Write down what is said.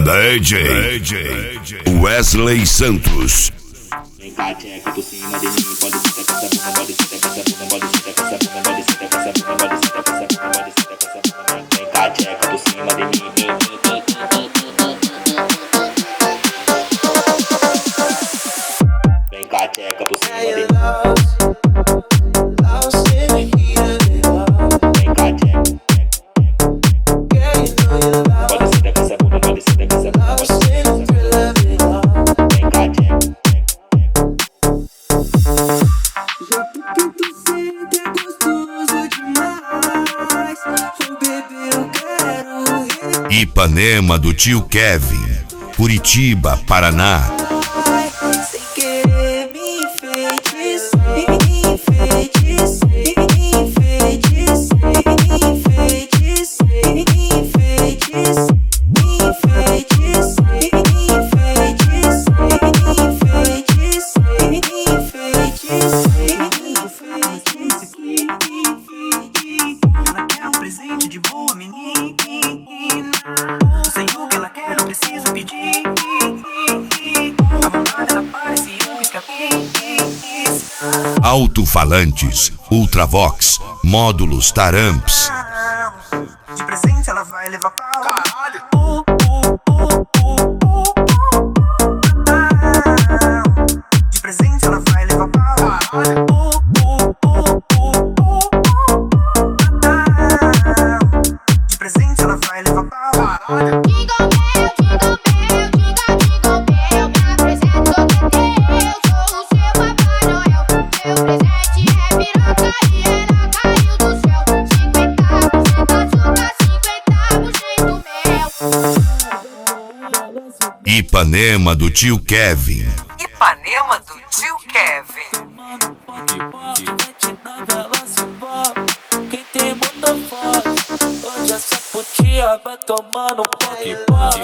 DJ Wesley Santos. Vem cá, tcheca por cima de mim, pode sentar com essa bunda, pode sentar com essa bunda, pode sentar com essa bunda, pode sentar com essa bunda, pode sentar com essa bunda, pode sentar com essa bunda. Vem cá, tcheca por cima de mim. Vem cá, tcheca por cima de mim. Vem cá, tcheca. Pode sentar com essa bunda, pode sentar com essa bunda, pode sentar com essa bunda. Vem cá, tcheca. Ipanema do tio Kevin, Curitiba, Paraná. Sem querer me enfeitiçei, me enfeitiçei, me enfeitiçei, me enfeitiçei, me enfeitiçei, me enfeitiçei, me enfeitiçei, me enfeitiçei, me enfeitiçei. Ela quer um presente de boa, menina. Não sei o que ela quer, não precisa pedir. A vontade ela parece um escape. Alto-falantes, Ultravox, módulos Taramps. De presente ela vai levar pau. Caralho. De presente ela vai levar pau. Caralho. De presente ela vai levar pau. Caralho. Jingle bell, jingle bell, jingle bell, me apresento que eu sou o seu Papai Noel. Meu presente é piroca e ela caiu do céu. 50% açúcar, 50% mel. Ipanema do tio Kevin. Ipanema do tio Kevin. Quem tem muita voz, hoje essa putinha vai tomar no poque.